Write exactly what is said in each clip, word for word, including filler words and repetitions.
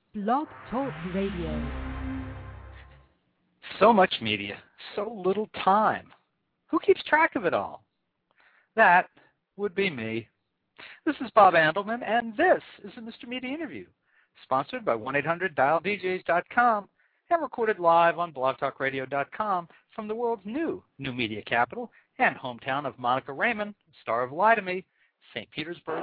Blog Talk Radio. So much media, so little time. Who keeps track of it all? That would be me. This is Bob Andelman, and this is the Mister Media Interview, sponsored by one eight hundred dial D Js dot com and recorded live on blog talk radio dot com from the world's new new media capital and hometown of Monica Raymond, star of Lie to Me, Saint Petersburg.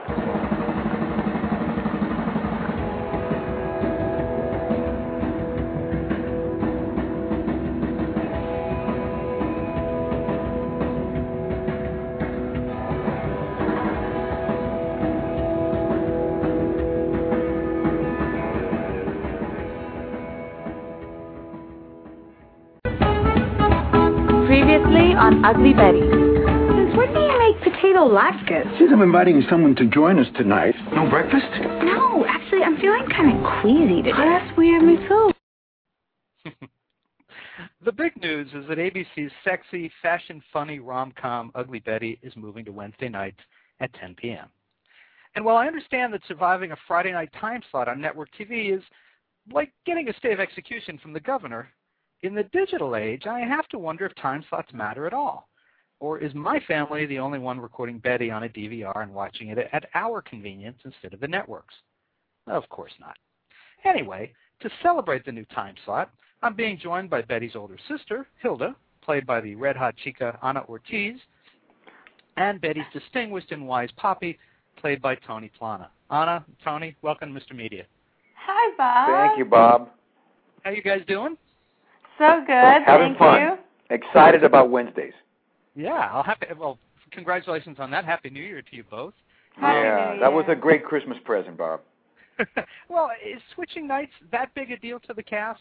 Previously on Ugly Betty. Since when do you make potato latkes? Since I'm inviting someone to join us tonight. No breakfast? No, actually, I'm feeling kind of queasy today. Oh, that's weird, me too. The big news is that A B C's sexy, fashion-funny rom-com Ugly Betty is moving to Wednesday nights at ten p.m. And while I understand that surviving a Friday night time slot on network T V is like getting a stay of execution from the governor, in the digital age, I have to wonder if time slots matter at all. Or is my family the only one recording Betty on a D V R and watching it at our convenience instead of the network's? Of course not. Anyway, to celebrate the new time slot, I'm being joined by Betty's older sister, Hilda, played by the red-hot chica Ana Ortiz, and Betty's distinguished and wise Poppy, played by Tony Plana. Ana, Tony, welcome to Mister Media. Hi, Bob. Thank you, Bob. How you guys doing? So good. Having Thank fun. you. Excited about Wednesdays. Yeah, I'll have to, well, congratulations on that. Happy New Year to you both. Happy yeah, New that was Year. a great Christmas present, Bob. Well, is switching nights that big a deal to the cast?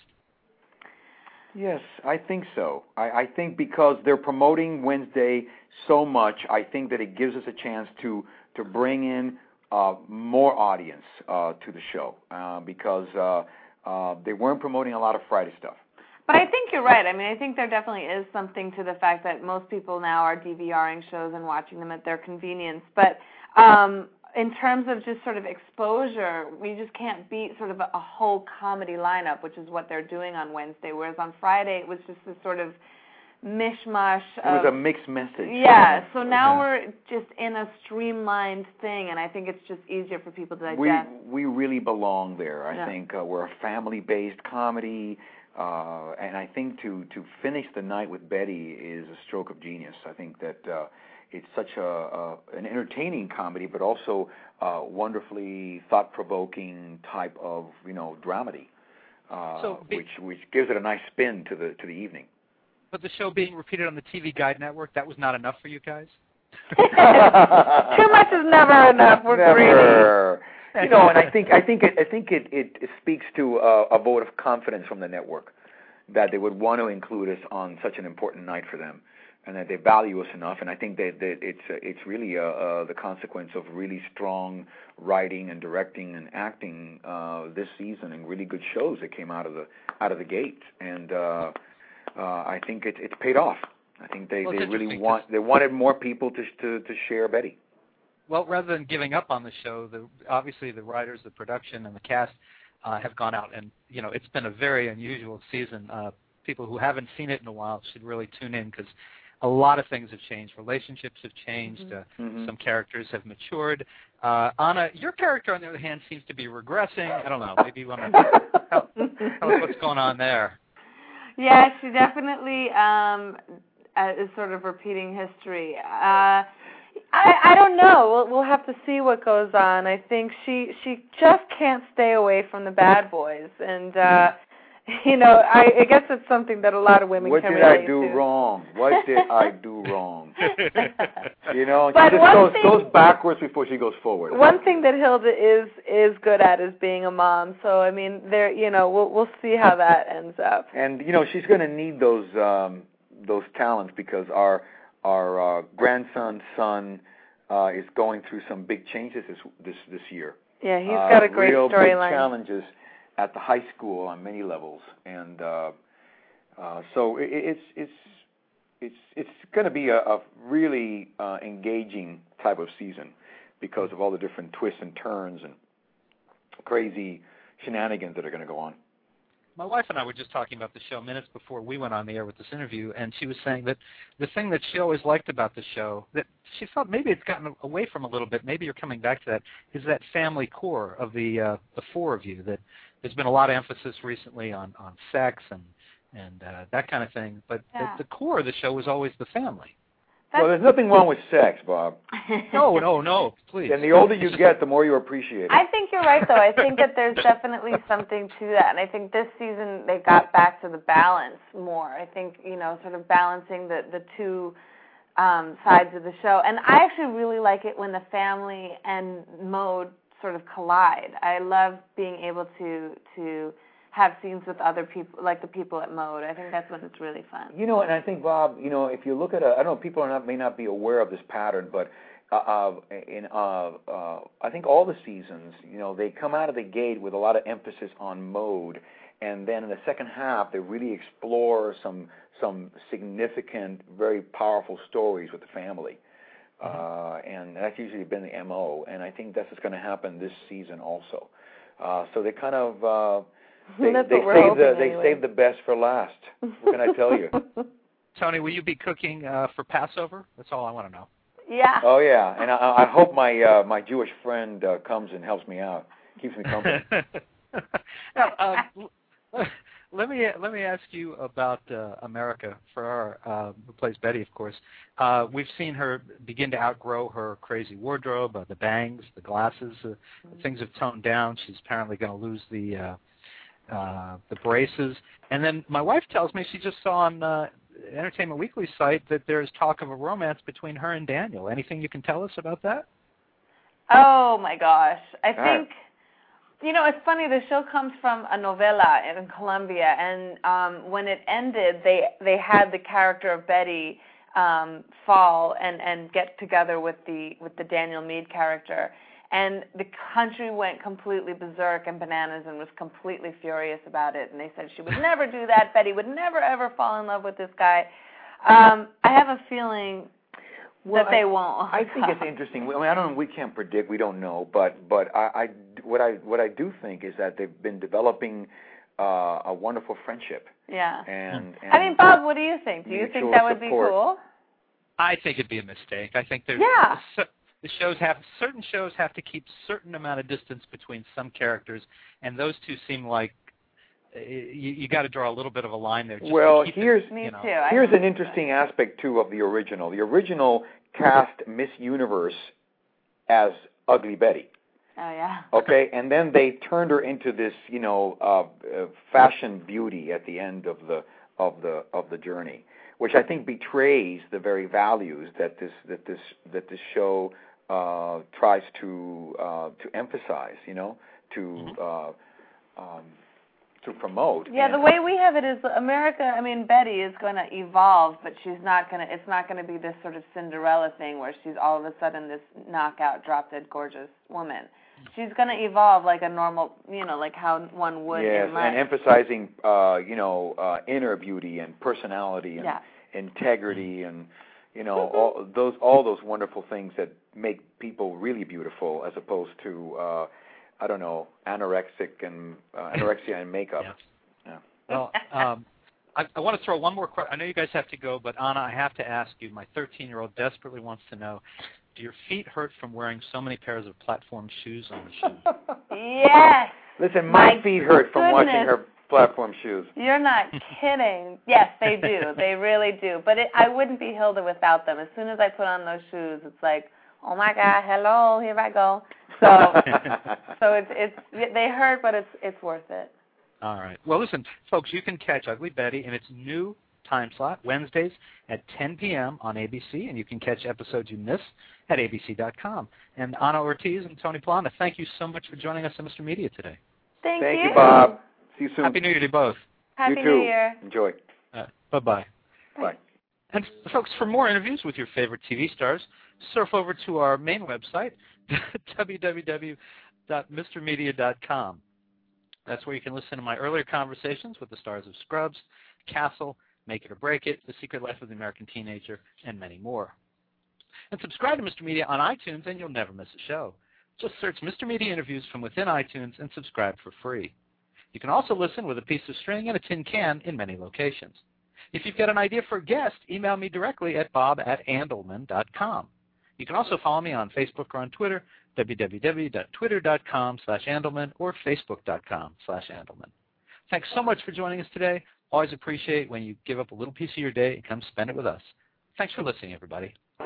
Yes, I think so. I, I think because they're promoting Wednesday so much, I think that it gives us a chance to to bring in uh, more audience uh, to the show uh, because uh, uh, they weren't promoting a lot of Friday stuff. But I think you're right. I mean, I think there definitely is something to the fact that most people now are DVRing shows and watching them at their convenience. But um, in terms of just sort of exposure, we just can't beat sort of a, a whole comedy lineup, which is what they're doing on Wednesday. Whereas on Friday, it was just this sort of mishmash. It was of, a mixed message. Yeah. So now yeah. we're just in a streamlined thing, and I think it's just easier for people to digest. We we really belong there. I yeah. think uh, we're a family-based comedy. Uh, and I think to, to finish the night with Betty is a stroke of genius. I think that uh, it's such a, a an entertaining comedy, but also uh, wonderfully thought-provoking type of you know dramedy, uh, so be, which which gives it a nice spin to the to the evening. But the show being repeated on the T V Guide Network, that was not enough for you guys? Too much is never enough. We're never. greedy. You know, and I think I think it I think it, it, it speaks to uh, a vote of confidence from the network that they would want to include us on such an important night for them, and that they value us enough. And I think that, that it's uh, it's really uh, uh, the consequence of really strong writing and directing and acting uh, this season, and really good shows that came out of the out of the gate. And uh, uh, I think it, it's paid off. I think they, well, they really want they wanted more people to to to share Betty. Well, rather than giving up on the show, the, obviously the writers, the production, and the cast uh, have gone out, and you know it's been a very unusual season. Uh, people who haven't seen it in a while should really tune in because a lot of things have changed. Relationships have changed. Mm-hmm. Uh, mm-hmm. Some characters have matured. Uh, Ana, your character, on the other hand, seems to be regressing. I don't know. Maybe you want to tell, tell us what's going on there. Yeah, she definitely um, uh, is sort of repeating history. Uh, I, I don't know. We'll, we'll have to see what goes on. I think she she just can't stay away from the bad boys, and uh, you know, I, I guess it's something that a lot of women what can relate relate to. What did I do to. wrong? What did I do wrong? You know, But she just one goes, thing- goes backwards before she goes forward. One thing that Hilda is is good at is being a mom. So I mean, there, you know, we'll we'll see how that ends up. And you know, she's going to need those um, those talents because our our uh, grandson son uh, is going through some big changes this this this year. Yeah, he's uh, got a great real big storyline. challenges at the high school on many levels, and uh, uh, so it, it's it's it's it's going to be a, a really uh, engaging type of season because of all the different twists and turns and crazy shenanigans that are going to go on. My wife and I were just talking about the show minutes before we went on the air with this interview, and she was saying that the thing that she always liked about the show, that she felt maybe it's gotten away from a little bit, maybe you're coming back to that, is that family core of the uh, the four of you. That there's been a lot of emphasis recently on, on sex and and uh, that kind of thing, but yeah. the, the core of the show was always the family. That's well, there's nothing wrong with sex, Bob. no, no, no, please. And the older you get, the more you appreciate it. I think you're right, though. I think that there's definitely something to that. And I think this season they got back to the balance more. I think, you know, sort of balancing the, the two um, sides of the show. And I actually really like it when the family and mode sort of collide. I love being able to to have scenes with other people, like the people at Mode. I think that's when it's really fun. You know, and I think, Bob, you know, if you look at a, I don't know, people are not, may not be aware of this pattern, but uh, uh, in uh, uh, I think all the seasons, you know, they come out of the gate with a lot of emphasis on Mode, and then in the second half, they really explore some some significant, very powerful stories with the family. Uh, and that's usually been the M O, and I think that's what's going to happen this season also. Uh, so they kind of... Uh, They, That's they, what we're save hoping, the, they anyway. save the best for last. What can I tell you? Tony, will you be cooking uh, for Passover? That's all I want to know. Yeah. Oh, yeah. And I, I hope my uh, my Jewish friend uh, comes and helps me out, keeps me company. now, uh, let me let me ask you about uh, America Ferrara, uh, who plays Betty, of course. Uh, we've seen her begin to outgrow her crazy wardrobe, uh, the bangs, the glasses. Uh, mm-hmm. Things have toned down. She's apparently going to lose the uh, uh, the braces. And then my wife tells me she just saw on uh, Entertainment Weekly site that there's talk of a romance between her and Daniel. Anything you can tell us about that? Oh, my gosh. I All right. think... You know, it's funny. The show comes from a novella in Colombia, and um, when it ended, they they had the character of Betty um, fall and, and get together with the with the Daniel Meade character, and the country went completely berserk and bananas and was completely furious about it. And they said she would never do that. Betty would never ever fall in love with this guy. Um, I have a feeling. Well, that they I, won't. I think it's interesting. I mean, I don't. We can't predict. We don't know. But but I, I what I what I do think is that they've been developing uh, a wonderful friendship. Yeah. And, and I mean, Bob, what do you think? Do you think that would support. be cool? I think it'd be a mistake. I think there's Yeah. the shows have certain shows have to keep certain amount of distance between some characters, and those two seem like you, you got to draw a little bit of a line there. Just well, to keep here's it, Me you know. too. I here's think an interesting aspect too of the original. The original cast Miss Universe as Ugly Betty. Oh yeah. Okay, and then they turned her into this, you know, uh, uh, fashion beauty at the end of the of the of the journey, which I think betrays the very values that this that this that this show uh, tries to uh, to emphasize. You know, to uh, um, to promote. Yeah, and the way we have it is America. I mean, Betty is going to evolve, but she's not going to. It's not going to be this sort of Cinderella thing where she's all of a sudden this knockout, drop-dead, gorgeous woman. She's going to evolve like a normal, you know, like how one would yes, in life. and emphasizing, uh, you know, uh, inner beauty and personality and Yeah. integrity and, you know, all those all those wonderful things that make people really beautiful, as opposed to, uh, I don't know, anorexic and uh, anorexia and makeup. Yeah. Yeah. Well, um, I, I want to throw one more question. I know you guys have to go, but Anna, I have to ask you. My thirteen-year-old desperately wants to know: do your feet hurt from wearing so many pairs of platform shoes on the show? Yes. Listen, my, My feet hurt from goodness. watching her platform shoes. You're not kidding. Yes, they do. They really do. But it, I wouldn't be Hilda without them. As soon as I put on those shoes, it's like, oh my God, hello, here I go. So, so it's it's they hurt, but it's it's worth it. All right. Well, listen, folks, you can catch Ugly Betty in its new time slot, Wednesdays at ten p.m. on A B C, and you can catch episodes you miss at A B C dot com. And Anna Ortiz and Tony Plana, thank you so much for joining us on Mister Media today. Thank, Thank you. you, Bob. See you soon. Happy New Year to both. Happy you too. New Year. Enjoy. Uh, bye-bye. Bye. And folks, for more interviews with your favorite T V stars, surf over to our main website, w w w dot mister media dot com. That's where you can listen to my earlier conversations with the stars of Scrubs, Castle, Make It or Break It, The Secret Life of the American Teenager, and many more. And subscribe to Mister Media on iTunes, and you'll never miss a show. Just search Mister Media Interviews from within iTunes and subscribe for free. You can also listen with a piece of string and a tin can in many locations. If you've got an idea for a guest, email me directly at bob at andelman dot com. You can also follow me on Facebook or on Twitter, w w w dot twitter dot com slash andelman or facebook dot com slash andelman. Thanks so much for joining us today. Always appreciate when you give up a little piece of your day and come spend it with us. Thanks for listening, everybody.